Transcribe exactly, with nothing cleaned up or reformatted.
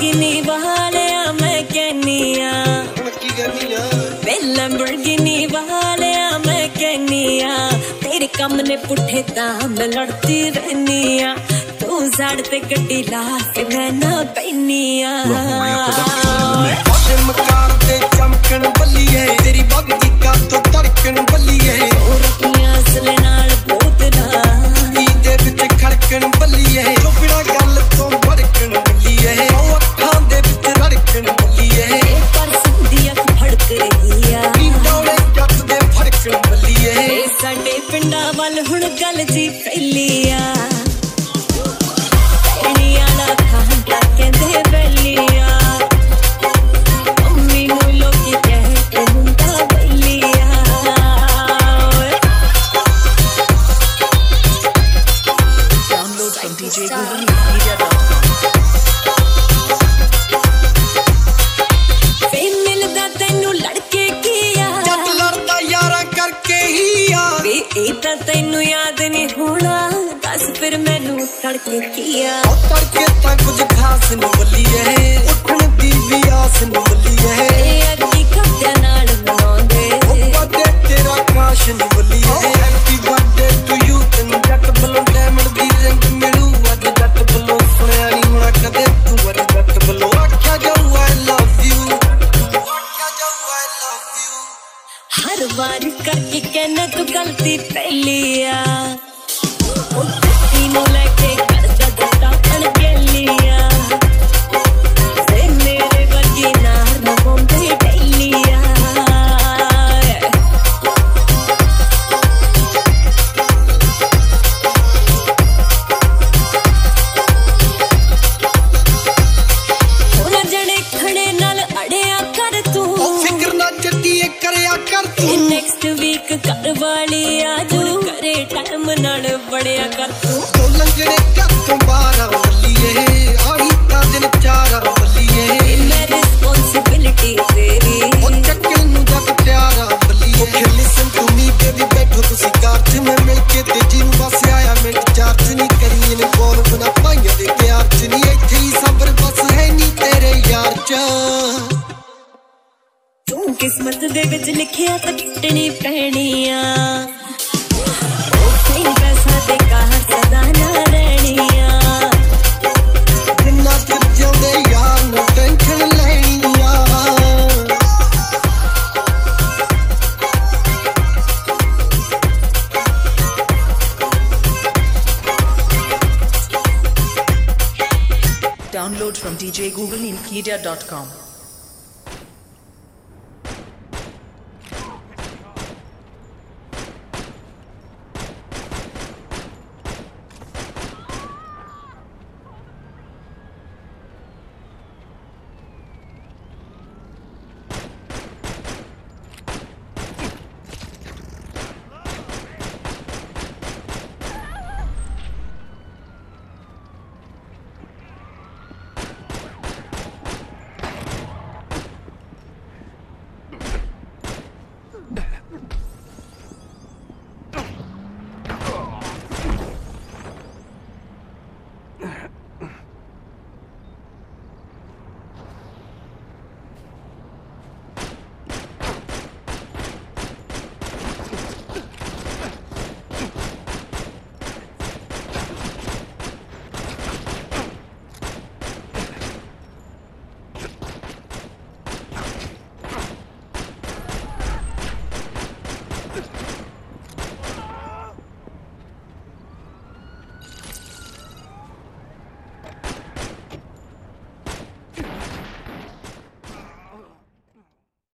Lamborghini Walia मैं कहनिया वे Lamborghini Walia मैं कहनिया तेरे कम ने पुठे तां मैं लड़ती रहनिया तू साड़ ते गड्डी ला के मैं ना पैनिया मकार ते चमकन बल्ली है तेरी बगदी का तो धड़कन बल्ली है रखियां असले नाल बोतला नी दे विच खड़कन बल्ली है जो बिना गल तो भड़कन बल्ली है ओ अखां दे विच धड़कन बल्ली है पर संधी अख फड़क रही आ नी डोले जट दे फड़कन बल्ली है ए साडे पिंडा वाल हुण गल जी फैली आ पैणियां दा खांडा कहंदे बैलिया D J Google Media dot com वे मिलदा तैनू लड़के किया जट लड़दा यारां करके ही आ वे ए तां तैनू याद नहीं होना दस फिर मैनू तड़के किया ओ तड़के तां कुछ खास नहीं बल्ली है उठण दी भी आस नहीं बल्ली है ए अग्गी कब्जा नाल मनांदे ओ बर्थडे तेरा काश नहीं बल्ली है हैप्पी बर्थडे टू यू तैनू जट बलों डायमंड दी रिंग मिलू अज जट बलों सुनिया नहीं होना कदे तू अज जट बलों आख्या जाऊ आई लव यू आख्या जाऊ आई लव यू हर बार करके कहना तू गलती पहली आ ओ तीनों लेके करदा जट्टा बन गेलिया ते मेरे वर्गी नार न बोंबे डेलिया हुण जड़े खड़े नाल अड़िया कर तू ओ फिक्र ना जट्टीए करया कर तू नेक्स्ट वीक घर वाली आज करे टाइम नाल बड़िया कर तू तो लंगड़े कर तो बारा बल्ली है आई ता दिन चारा बल्ली है मैं रिस्पांसिबिलिटी तेरी ओ चक्कर नु जग प्यारा बल्ली है लिसन टू मी बेबी बैठो तुसी कार च मैं मिल के ते जी नु बस आया मिनट चार्ज नहीं करी ने बोल बना पाइया दे प्यार च नहीं इथे ही सबर बस है नहीं तेरे यार च तू किस्मत दे विच लिखिया तां टुटनी पैनी आ ओ सही पैसा ते कार सदा ना रहनी आ जिन्ना चिर जिउंदे यार नु टेंशन लेनी आ Download from D J Google Media dot com